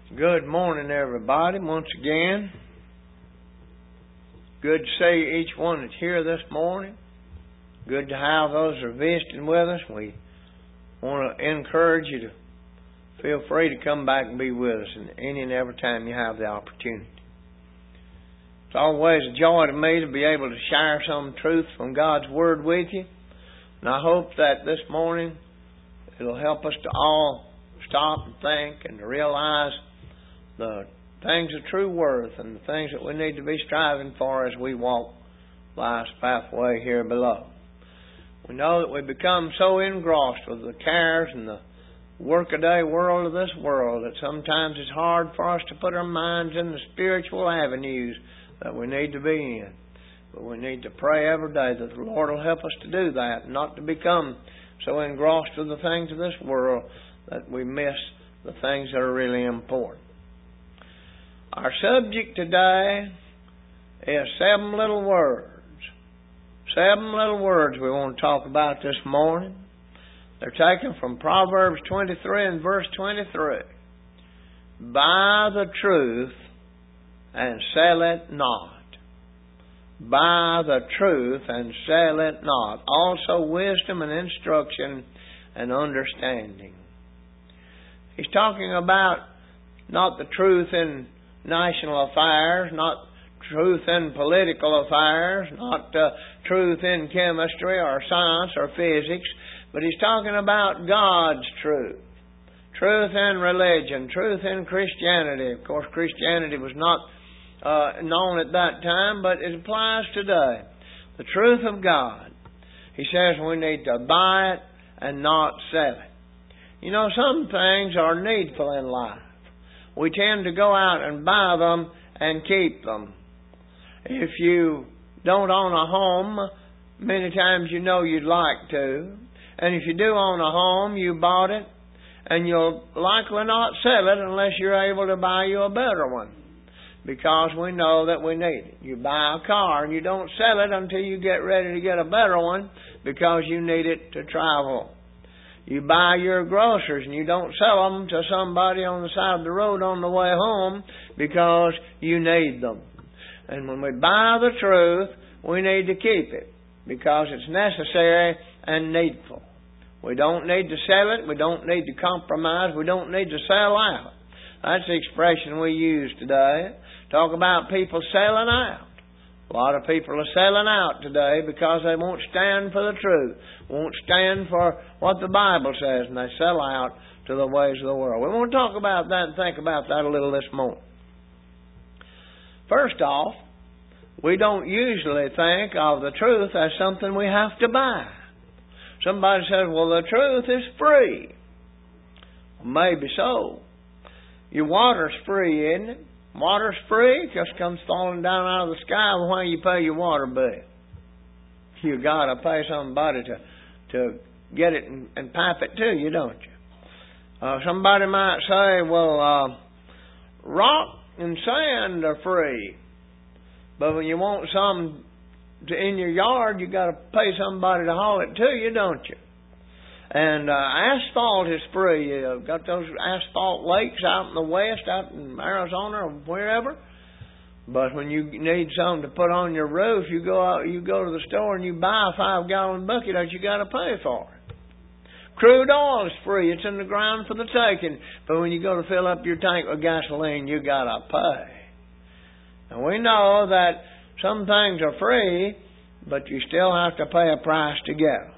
Good morning, everybody, once again. Good to see each one that's here this morning. Good to have those that are visiting with us. We want to encourage you to feel free to come back and be with us any and every time you have the opportunity. It's always a joy to me to be able to share some truth from God's Word with you. And I hope that this morning it'll help us to all stop and think and to realize the things of true worth and the things that we need to be striving for as we walk life's pathway here below. We know that we become so engrossed with the cares and the workaday world of this world that sometimes it's hard for us to put our minds in the spiritual avenues that we need to be in. But we need to pray every day that the Lord will help us to do that, and not to become so engrossed with the things of this world that we miss the things that are really important. Our subject today is 7 little words. 7 little words we want to talk about this morning. They're taken from Proverbs 23 and verse 23. Buy the truth and sell it not. Buy the truth and sell it not. Also wisdom and instruction and understanding. He's talking about not the truth in national affairs, not truth in political affairs, not truth in chemistry or science or physics, but he's talking about God's truth. Truth in religion, truth in Christianity. Of course, Christianity was not known at that time, but it applies today. The truth of God. He says we need to buy it and not sell it. You know, some things are needful in life. We tend to go out and buy them and keep them. If you don't own a home, many times you know you'd like to. And if you do own a home, you bought it, and you'll likely not sell it unless you're able to buy you a better one. Because we know that we need it. You buy a car and you don't sell it until you get ready to get a better one because you need it to travel. You buy your groceries and you don't sell them to somebody on the side of the road on the way home because you need them. And when we buy the truth, we need to keep it because it's necessary and needful. We don't need to sell it. We don't need to compromise. We don't need to sell out. That's the expression we use today. Talk about people selling out. A lot of people are selling out today because they won't stand for the truth, won't stand for what the Bible says, and they sell out to the ways of the world. We want to talk about that and think about that a little this morning. First off, we don't usually think of the truth as something we have to buy. Somebody says, well, the truth is free. Well, maybe so. Your water's free, isn't it? Water's free. It just comes falling down out of the sky. Why you pay your water bill? You got to pay somebody to get it and pipe it to you, don't you? Somebody might say, well, rock and sand are free. But when you want some in your yard, you got to pay somebody to haul it to you, don't you? And asphalt is free. You've got those asphalt lakes out in the west, out in Arizona or wherever. But when you need something to put on your roof, you go out, you go to the store and you buy a 5-gallon bucket that you got to pay for it. Crude oil is free. It's in the ground for the taking. But when you go to fill up your tank with gasoline, you got to pay. And we know that some things are free, but you still have to pay a price to get them.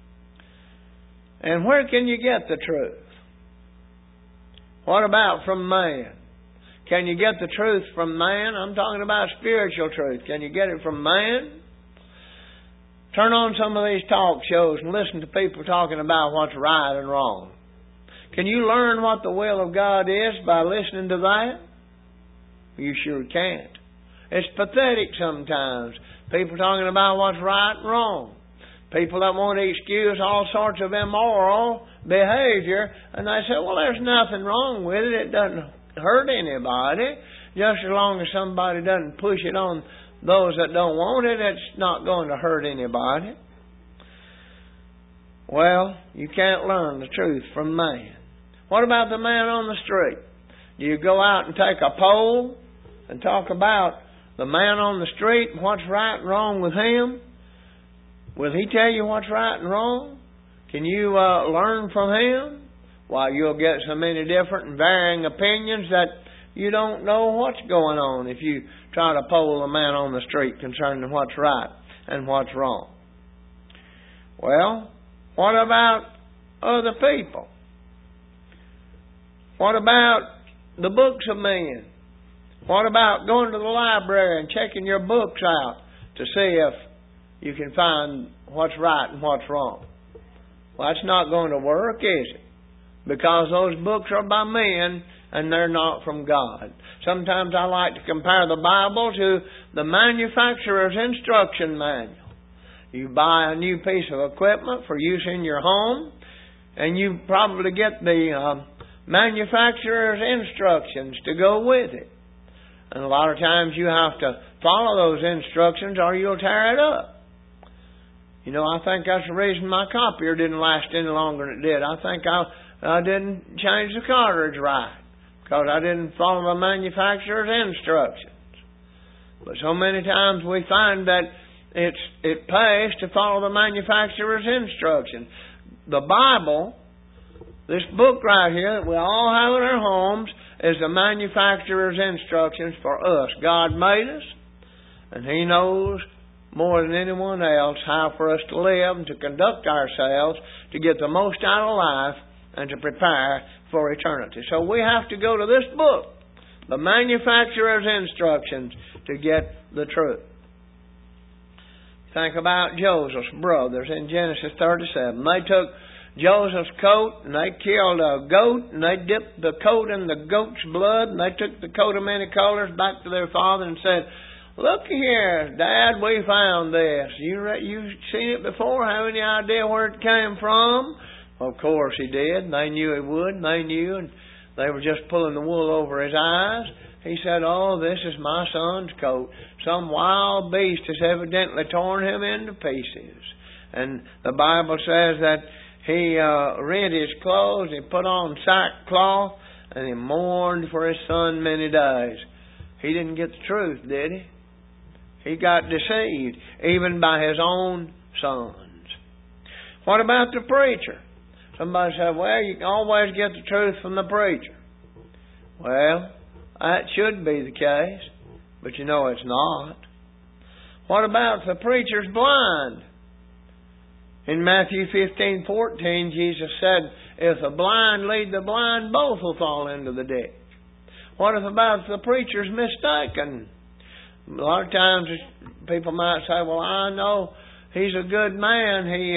And where can you get the truth? What about from man? Can you get the truth from man? I'm talking about spiritual truth. Can you get it from man? Turn on some of these talk shows and listen to people talking about what's right and wrong. Can you learn what the will of God is by listening to that? You sure can't. It's pathetic sometimes. People talking about what's right and wrong. People that want to excuse all sorts of immoral behavior, and they say, well, there's nothing wrong with it. It doesn't hurt anybody. Just as long as somebody doesn't push it on those that don't want it, it's not going to hurt anybody. Well, you can't learn the truth from man. What about the man on the street? Do you go out and take a poll and talk about the man on the street and what's right and wrong with him? Will he tell you what's right and wrong? Can you learn from him? Why, you'll get so many different and varying opinions that you don't know what's going on if you try to poll a man on the street concerning what's right and what's wrong. Well, what about other people? What about the books of men? What about going to the library and checking your books out to see if you can find what's right and what's wrong? Well, that's not going to work, is it? Because those books are by men and they're not from God. Sometimes I like to compare the Bible to the manufacturer's instruction manual. You buy a new piece of equipment for use in your home, and you probably get the manufacturer's instructions to go with it. And a lot of times you have to follow those instructions or you'll tear it up. You know, I think that's the reason my copier didn't last any longer than it did. I think I didn't change the cartridge right because I didn't follow the manufacturer's instructions. But so many times we find that it pays to follow the manufacturer's instructions. The Bible, this book right here that we all have in our homes, is the manufacturer's instructions for us. God made us, and He knows more than anyone else how for us to live and to conduct ourselves to get the most out of life and to prepare for eternity. So we have to go to this book, the manufacturer's instructions, to get the truth. Think about Joseph's brothers in Genesis 37. They took Joseph's coat and they killed a goat and they dipped the coat in the goat's blood and they took the coat of many colors back to their father and said, "Look here, Dad, we found this. You've seen it before? Have any idea where it came from?" Of course he did. They knew he would, and they knew, and they were just pulling the wool over his eyes. He said, "Oh, this is my son's coat. Some wild beast has evidently torn him into pieces." And the Bible says that he rent his clothes, he put on sackcloth, and he mourned for his son many days. He didn't get the truth, did he? He got deceived, even by his own sons. What about the preacher? Somebody said, "Well, you can always get the truth from the preacher." Well, that should be the case, but you know it's not. What about if the preacher's blind? In Matthew 15:14, Jesus said, "If the blind lead the blind, both will fall into the ditch." What about if the preacher's mistaken? A lot of times people might say, "Well, I know he's a good man. He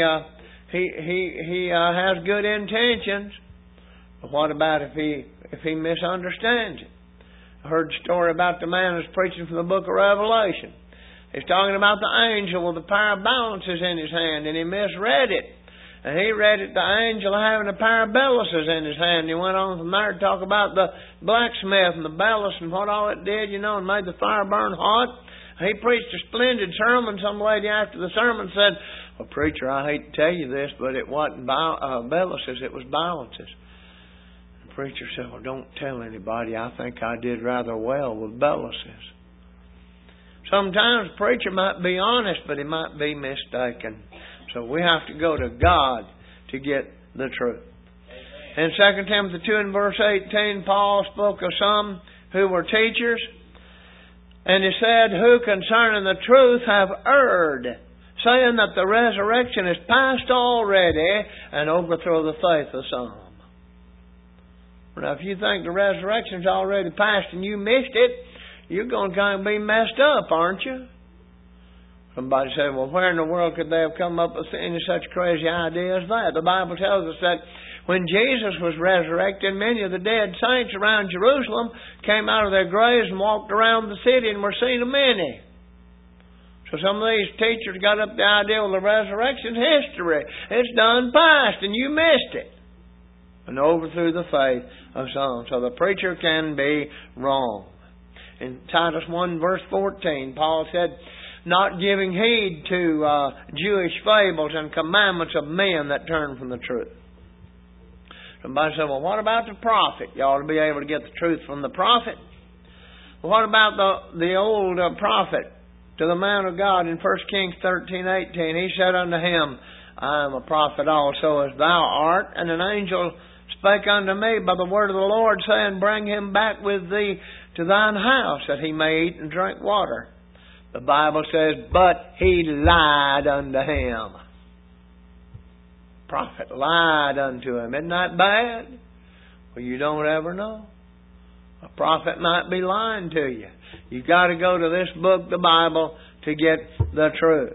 has good intentions." But what about if he misunderstands it? I heard the story about the man who's preaching from the book of Revelation. He's talking about the angel with a pair of balances in his hand, and he misread it. And he read it, the angel having a pair of balances in his hand. He went on from there to talk about the blacksmith and the balance and what all it did, and made the fire burn hot. He preached a splendid sermon. Some lady after the sermon said, "Well, preacher, I hate to tell you this, but it wasn't balances, it was balances." The preacher said, "Well, don't tell anybody. I think I did rather well with balances." Sometimes the preacher might be honest, but he might be mistaken. So we have to go to God to get the truth. In 2 Timothy 2 and verse 18, Paul spoke of some who were teachers. And he said, "Who concerning the truth have erred, saying that the resurrection is past already, and overthrow the faith of some." Now, if you think the resurrection's already past and you missed it, you're going to kind of be messed up, aren't you? Somebody said, "Well, where in the world could they have come up with any such crazy idea as that?" The Bible tells us that when Jesus was resurrected, many of the dead saints around Jerusalem came out of their graves and walked around the city and were seen of many. So some of these teachers got up the idea, well, the resurrection's history. It's done past, and you missed it. And overthrew the faith of some. So the preacher can be wrong. In Titus 1 verse 14, Paul said, "Not giving heed to Jewish fables and commandments of men that turn from the truth." Somebody said, well, what about the prophet? You ought to be able to get the truth from the prophet. Well, what about the old prophet to the man of God in 1 Kings 13:18? He said unto him, I am a prophet also as thou art. And an angel spake unto me by the word of the Lord, saying, bring him back with thee to thine house, that he may eat and drink water. The Bible says, but he lied unto him. Prophet lied unto him. Isn't that bad? Well, you don't ever know. A prophet might be lying to you. You've got to go to this book, the Bible, to get the truth.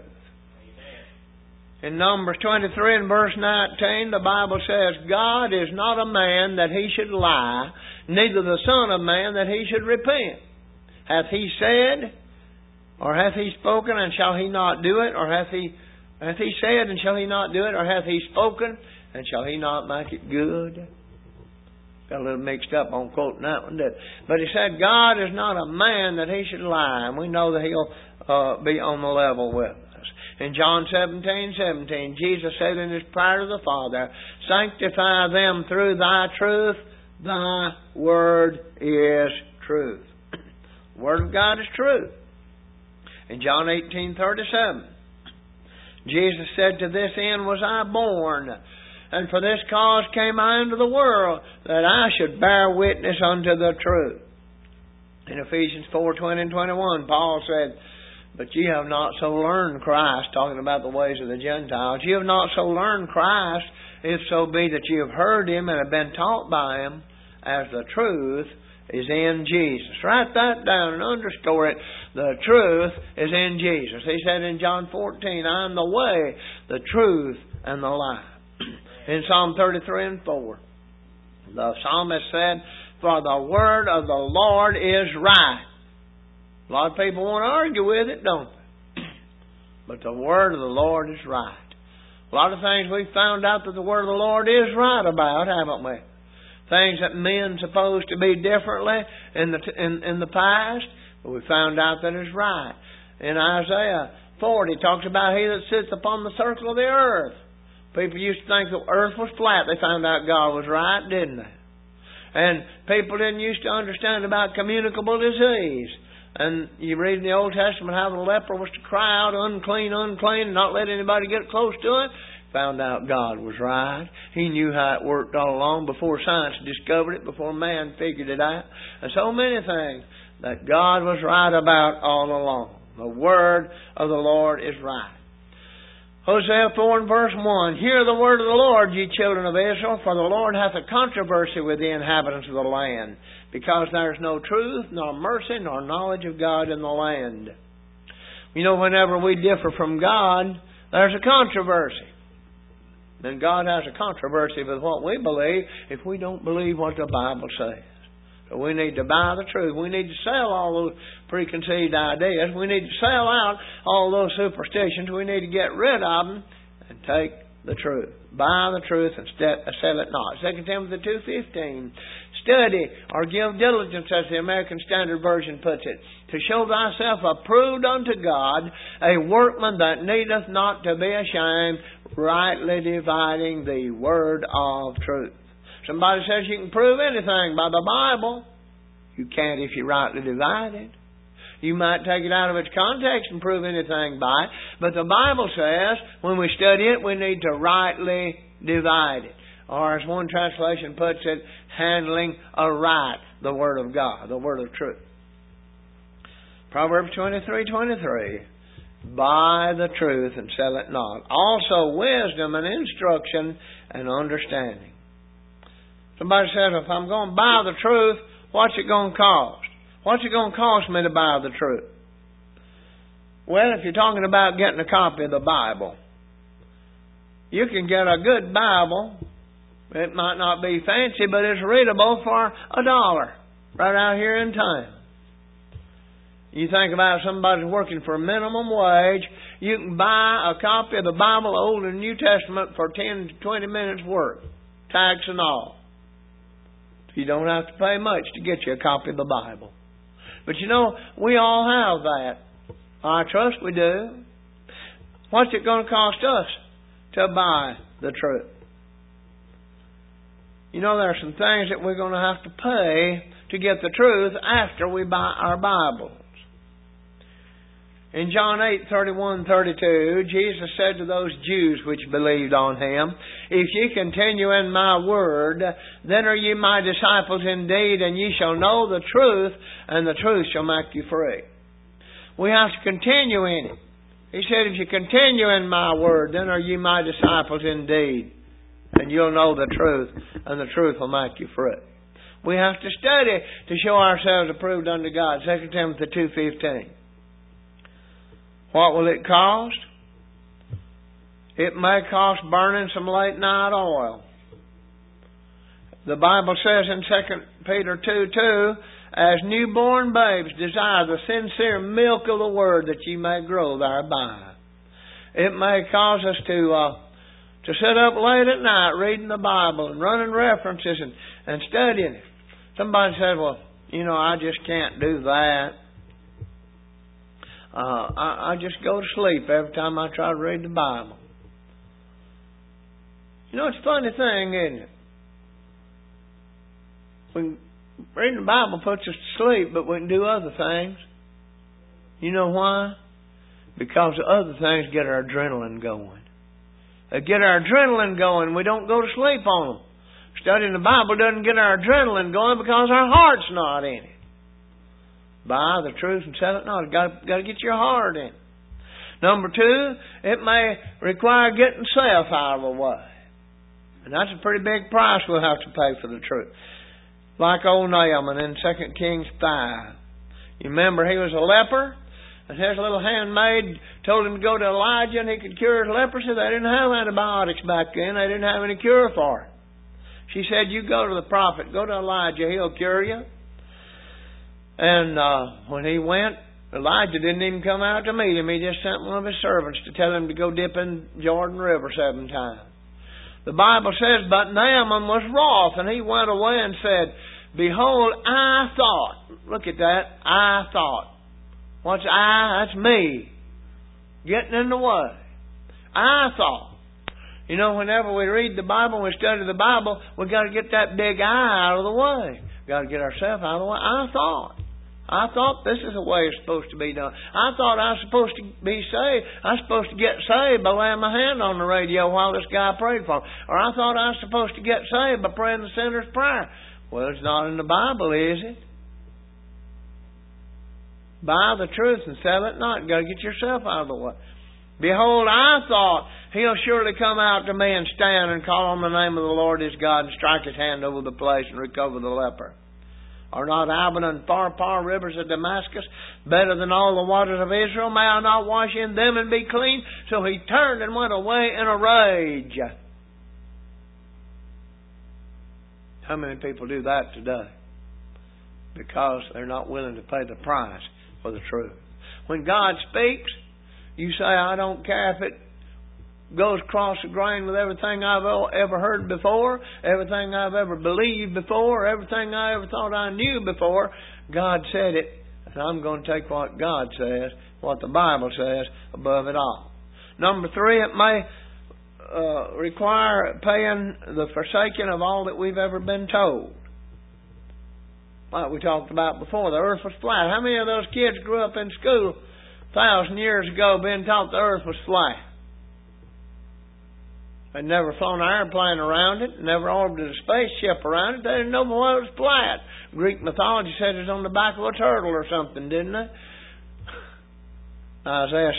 In Numbers 23 and verse 19, the Bible says, God is not a man that he should lie, neither the Son of man that he should repent. Hath he said, or hath he spoken, and shall he not do it? Or hath he said, and shall he not do it? Or hath he spoken, and shall he not make it good? Got a little mixed up on quoting that one, didn't it? But he said, God is not a man that he should lie. And we know that he'll be on the level with us. In John 17:17, Jesus said in his prayer to the Father, sanctify them through thy truth. Thy word is truth. The word of God is truth. In John 18:37, Jesus said, to this end was I born, and for this cause came I into the world, that I should bear witness unto the truth. In Ephesians 4:20 and 21, Paul said, but ye have not so learned Christ, talking about the ways of the Gentiles. Ye have not so learned Christ, if so be that ye have heard him and have been taught by him, as the truth is in Jesus. Write that down and underscore it. The truth is in Jesus. He said in John 14, I am the way, the truth, and the life. In Psalm 33 and 4, the psalmist said, for the word of the Lord is right. A lot of people want to argue with it, don't they? But the word of the Lord is right. A lot of things we've found out that the word of the Lord is right about, haven't we? Things that men supposed to be differently in the past, but we found out that it's right. In Isaiah 40, it talks about he that sits upon the circle of the earth. People used to think the earth was flat. They found out God was right, didn't they? And people didn't used to understand about communicable disease. And you read in the Old Testament how the leper was to cry out, unclean, unclean, and not let anybody get close to it. Found out God was right. He knew how it worked all along before science discovered it, before man figured it out. And so many things that God was right about all along. The word of the Lord is right. Hosea 4 and verse 1, hear the word of the Lord, ye children of Israel, for the Lord hath a controversy with the inhabitants of the land, because there is no truth, nor mercy, nor knowledge of God in the land. You know, whenever we differ from God, there's a controversy. And God has a controversy with what we believe if we don't believe what the Bible says. So we need to buy the truth. We need to sell all those preconceived ideas. We need to sell out all those superstitions. We need to get rid of them and take the truth. Buy the truth and sell it not. 2 Timothy 2:15. Study or give diligence, as the American Standard Version puts it, to show thyself approved unto God, a workman that needeth not to be ashamed, rightly dividing the word of truth. Somebody says you can prove anything by the Bible. You can't if you rightly divide it. You might take it out of its context and prove anything by it. But the Bible says when we study it, we need to rightly divide it. Or as one translation puts it, handling aright the Word of God, the Word of truth. Proverbs 23:23. Buy the truth and sell it not. Also wisdom and instruction and understanding. Somebody says, if I'm going to buy the truth, what's it going to cost? What's it going to cost me to buy the truth? Well, if you're talking about getting a copy of the Bible, you can get a good Bible. It might not be fancy, but it's readable for $1 right out here in town. You think about somebody working for a minimum wage, you can buy a copy of the Bible, Old and New Testament, for 10 to 20 minutes work, tax and all. You don't have to pay much to get you a copy of the Bible. But you know, we all have that. I trust we do. What's it going to cost us to buy the truth? You know, there are some things that we're going to have to pay to get the truth after we buy our Bibles. In John 8:31-32, Jesus said to those Jews which believed on Him, "If ye continue in my word, then are ye my disciples indeed, and ye shall know the truth, and the truth shall make you free." We have to continue in it. He said, "If you continue in my word, then are ye my disciples indeed, and you'll know the truth, and the truth will make you free." We have to study to show ourselves approved unto God. 2 Timothy 2:15. What will it cost? It may cost burning some late night oil. The Bible says in 2 Peter 2:2, "As newborn babes desire the sincere milk of the word, that ye may grow thereby." It may cause us to sit up late at night reading the Bible and running references and studying it. Somebody said, "Well, I just can't do that. I just go to sleep every time I try to read the Bible." It's a funny thing, isn't it? Reading the Bible puts us to sleep, but we can do other things. You know why? Because the other things get our adrenaline going. They get our adrenaline going. We don't go to sleep on them. Studying the Bible doesn't get our adrenaline going because our heart's not in it. Buy the truth and sell it not. You've got to get your heart in. Number 2, it may require getting self out of the way. And that's a pretty big price we'll have to pay for the truth. Like old Naaman in 2 Kings 5. You remember he was a leper, and his little handmaid told him to go to Elijah and he could cure his leprosy. They didn't have antibiotics back then. They didn't have any cure for it. She said, "You go to the prophet. Go to Elijah. He'll cure you." And when he went, Elijah didn't even come out to meet him. He just sent one of his servants to tell him to go dip in Jordan River 7 times. The Bible says, "But Naaman was wroth, and he went away and said, Behold, I thought." Look at that. I thought. What's I? That's me. Getting in the way. I thought. Whenever we read the Bible, we study the Bible, we've got to get that big I out of the way. We've got to get ourselves out of the way. I thought this is the way it's supposed to be done. I thought I was supposed to be saved. I was supposed to get saved by laying my hand on the radio while this guy prayed for me. Or I thought I was supposed to get saved by praying the sinner's prayer. Well, it's not in the Bible, is it? Buy the truth and sell it not. You've got to get yourself out of the way. "Behold, I thought he'll surely come out to me and stand and call on the name of the Lord his God and strike his hand over the place and recover the leper. Are not Alban and Pharpar rivers of Damascus better than all the waters of Israel? May I not wash in them and be clean?" So he turned and went away in a rage. How many people do that today? Because they're not willing to pay the price for the truth. When God speaks, you say, "I don't care if it goes across the grain with everything I've ever heard before, everything I've ever believed before, everything I ever thought I knew before." God said it, and I'm going to take what God says, what the Bible says, above it all. Number 3, it may require paying the forsaking of all that we've ever been told. Like we talked about before, the earth was flat. How many of those kids grew up in school 1,000 years ago being taught the earth was flat? They'd never flown an airplane around it, never orbited a spaceship around it. They didn't know why it was flat. Greek mythology said it was on the back of a turtle or something, didn't it? Isaiah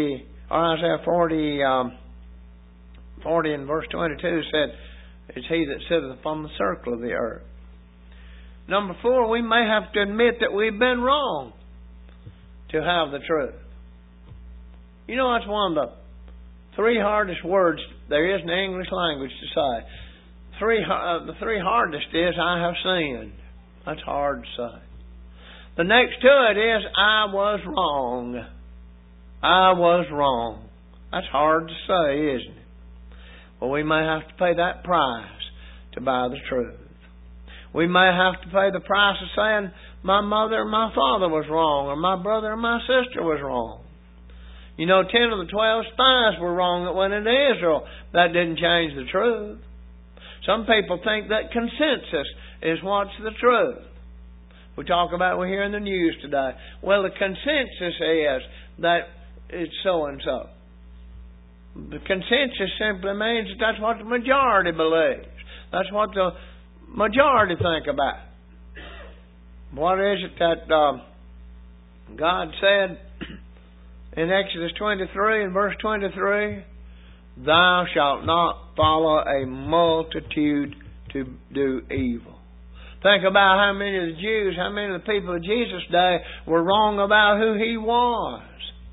40 and verse 22 said, "It's he that sitteth upon the circle of the earth." Number 4, we may have to admit that we've been wrong to have the truth. That's one of the 3 hardest words there is in the English language to say. The 3 hardest is, "I have sinned." That's hard to say. The next to it is, "I was wrong." I was wrong. That's hard to say, isn't it? Well, we may have to pay that price to buy the truth. We may have to pay the price of saying, "My mother or my father was wrong," or "My brother or my sister was wrong." 10 of the 12 spies were wrong that went into Israel. That didn't change the truth. Some people think that consensus is what's the truth. We talk about, we hear in the news today. Well, the consensus is that it's so and so. The consensus simply means that that's what the majority believes. That's what the majority think about. What is it that God said in Exodus 23 and verse 23? Thou shalt not follow a multitude to do evil. Think about how many of the Jews, how many of the people of Jesus' day were wrong about who He was.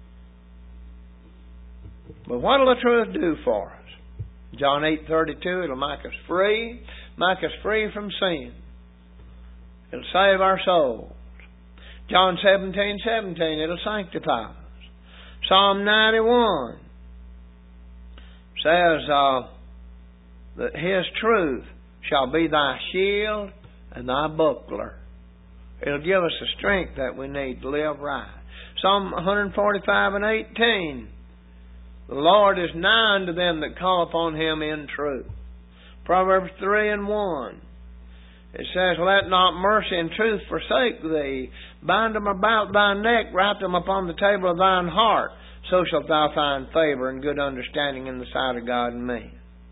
But what will the truth do for us? John 8:32, it'll make us free from sin. It'll save our souls. John 17:17, it'll sanctify us. Psalm 91 says that His truth shall be thy shield and thy buckler. It'll give us the strength that we need to live right. Psalm 145:18, the Lord is nigh unto them that call upon Him in truth. Proverbs 3:1, it says, let not mercy and truth forsake thee. Bind them about thy neck, write them upon the table of thine heart. So shalt thou find favor and good understanding in the sight of God and men.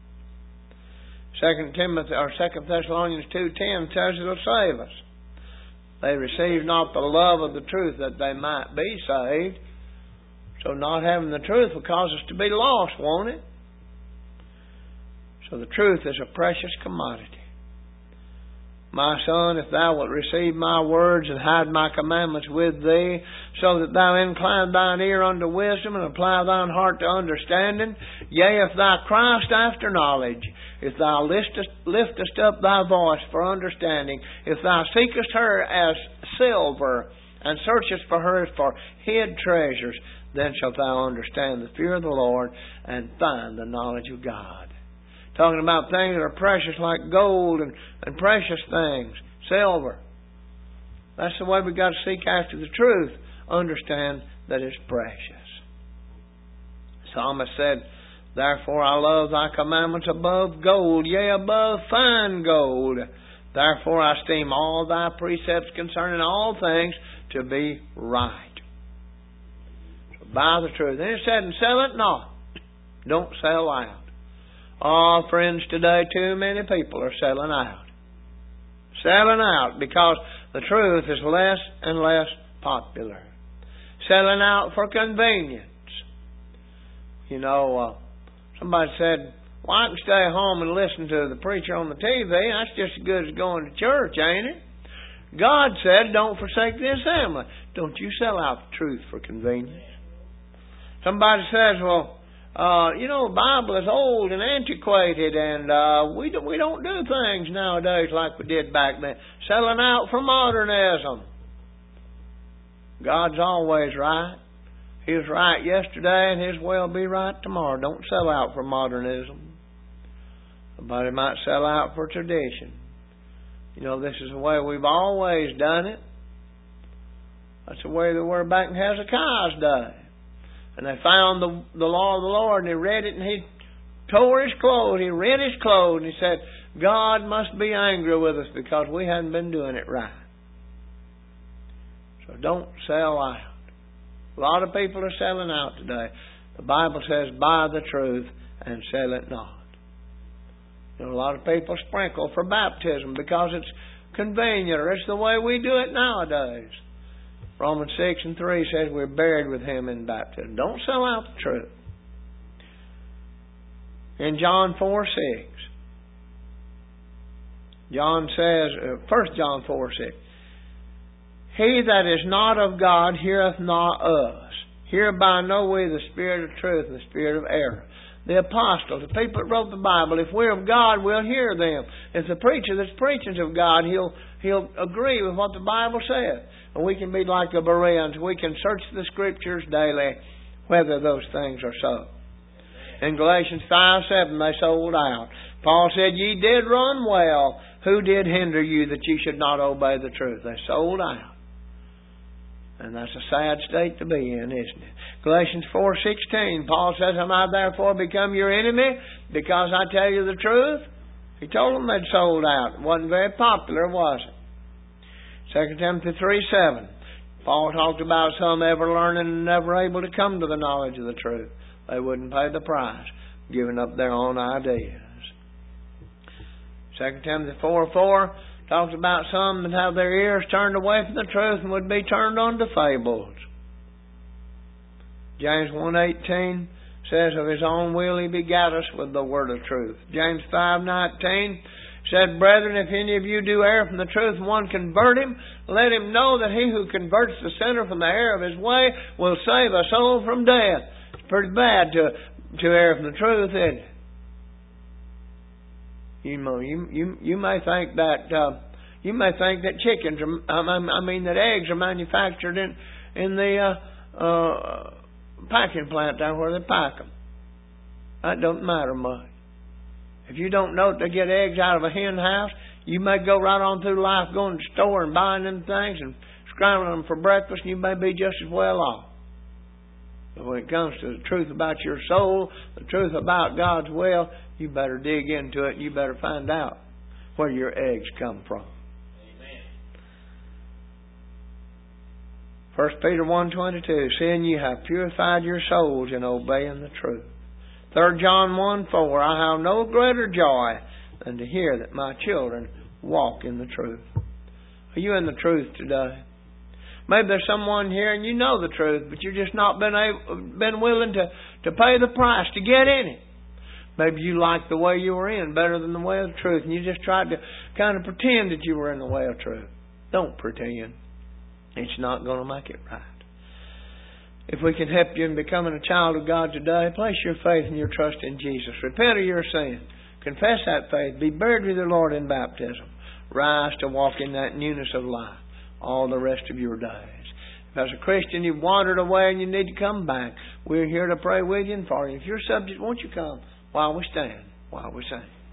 2 Thessalonians 2:10 says it'll save us. They receive not the love of the truth that they might be saved. So not having the truth will cause us to be lost, won't it? So the truth is a precious commodity. My son, if thou wilt receive my words and hide my commandments with thee, so that thou incline thine ear unto wisdom and apply thine heart to understanding, yea, if thou criest after knowledge, if thou liftest up thy voice for understanding, if thou seekest her as silver and searchest for her for hid treasures, then shalt thou understand the fear of the Lord and find the knowledge of God. Talking about things that are precious like gold and precious things, silver. That's the way we've got to seek after the truth. Understand that it's precious. Psalmist said, therefore I love thy commandments above gold, yea, above fine gold. Therefore I esteem all thy precepts concerning all things to be right. So buy the truth. Then it said, and sell it not. Don't sell out. Oh, friends, today too many people are selling out. Selling out because the truth is less and less popular. Selling out for convenience. You know, somebody said, well, I can stay home and listen to the preacher on the TV. That's just as good as going to church, ain't it? God said, don't forsake the assembly. Don't you sell out the truth for convenience. Somebody says, well, the Bible is old and antiquated, and we don't do things nowadays like we did back then. Selling out for modernism. God's always right. He was right yesterday, and His will be right tomorrow. Don't sell out for modernism. Somebody might sell out for tradition. This is the way we've always done it. That's the way they were back in Hezekiah's day. And they found the law of the Lord, and he read it, and he tore his clothes. He rent his clothes, and he said, God must be angry with us because we hadn't been doing it right. So don't sell out. A lot of people are selling out today. The Bible says, buy the truth and sell it not. A lot of people sprinkle for baptism because it's convenient, or it's the way we do it nowadays. Romans 6:3 says we're buried with Him in baptism. Don't sell out the truth. In John 4:6, John says, 1 John 4:6, he that is not of God heareth not us. Hereby know we the spirit of truth and the spirit of error. The apostles, the people that wrote the Bible, if we're of God, we'll hear them. If the preacher that's preaching of God, he'll agree with what the Bible says. And we can be like the Bereans. We can search the Scriptures daily whether those things are so. In Galatians 5:7, they sold out. Paul said, ye did run well. Who did hinder you that ye should not obey the truth? They sold out. And that's a sad state to be in, isn't it? Galatians 4:16, Paul says, am I therefore become your enemy because I tell you the truth? He told them they'd sold out. It wasn't very popular, was it? 2 Timothy 3:7. Paul talked about some ever learning and never able to come to the knowledge of the truth. They wouldn't pay the price, giving up their own ideas. 2 Timothy 4:4 talks about some that have their ears turned away from the truth and would be turned on to fables. James 1:18 says, of His own will He begat us with the word of truth. James 5:19 said, brethren, if any of you do err from the truth and one convert him, let him know that he who converts the sinner from the error of his way will save a soul from death. It's pretty bad to err from the truth, isn't it? You may think that chickens are, that eggs are manufactured in the packing plant down where they pack them. That don't matter much. If you don't know to get eggs out of a hen house, you may go right on through life going to the store and buying them things and scrambling them for breakfast, and you may be just as well off. But when it comes to the truth about your soul, the truth about God's will, you better dig into it and you better find out where your eggs come from. Amen. 1 Peter 1:22, seeing you have purified your souls in obeying the truth. 3 John 1:4, I have no greater joy than to hear that my children walk in the truth. Are you in the truth today? Maybe there's someone here and you know the truth, but you've just not been willing to pay the price to get in it. Maybe you like the way you were in better than the way of the truth, and you just tried to kind of pretend that you were in the way of truth. Don't pretend. It's not going to make it right. If we can help you in becoming a child of God today, place your faith and your trust in Jesus. Repent of your sin. Confess that faith. Be buried with the Lord in baptism. Rise to walk in that newness of life all the rest of your days. If as a Christian you've wandered away and you need to come back, we're here to pray with you and for you. If you're subject, won't you come while we stand, while we sing.